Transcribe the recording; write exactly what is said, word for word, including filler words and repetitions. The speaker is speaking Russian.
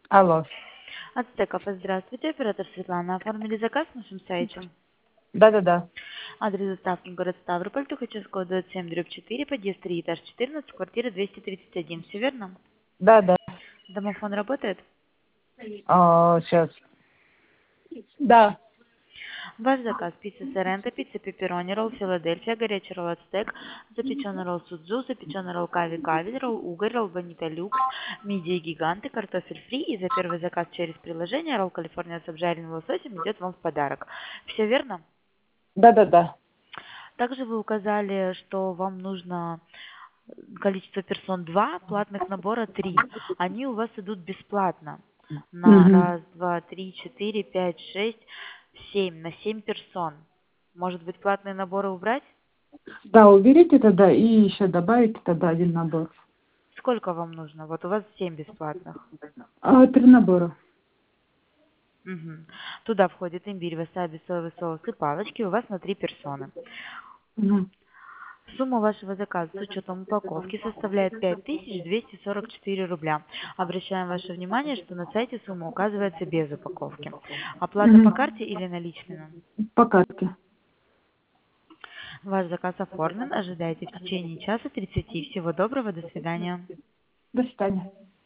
Алло. Ацтеков, здравствуйте. Оператор Светлана. Оформили заказ на нашем сайте. Да-да-да. Адрес доставки город Ставрополь, Тухачевского, двадцать семь, дробь четыре, подъезд три, этаж четырнадцать, квартира двести тридцать один. Все верно? Да-да. Домофон работает? А, сейчас. Да. Ваш заказ: пицца Соренто, пицца пепперони, ролл Филадельфия, горячий ролл Ацтек, запеченный ролл Судзу, запеченный ролл Кави Кави, ролл Угорь, ролл Бонита Люкс, мидии Гиганты, картофель фри. И за первый заказ через приложение ролл Калифорния с обжаренным лососем идет вам в подарок. Все верно? Да-да-да. Также вы указали, что вам нужно количество персон два, платных набора три. Они у вас идут бесплатно. На Угу. раз, два, три, четыре, пять, шесть, семь. На семь персон. Может быть, платные наборы убрать? Да, уберите тогда и еще добавите тогда один набор. Сколько вам нужно? Вот у вас семь бесплатных. А, три набора. Мгм. Туда входит имбирь, васаби, соевый соус и палочки. У вас на три персоны. Угу. Сумма вашего заказа с учетом упаковки составляет пять тысяч двести сорок четыре рубля. Обращаем ваше внимание, что на сайте сумма указывается без упаковки. Оплата по Угу. карте или наличными? По карте. Ваш заказ оформлен. Ожидайте в течение часа тридцати. Всего доброго. До свидания. До свидания.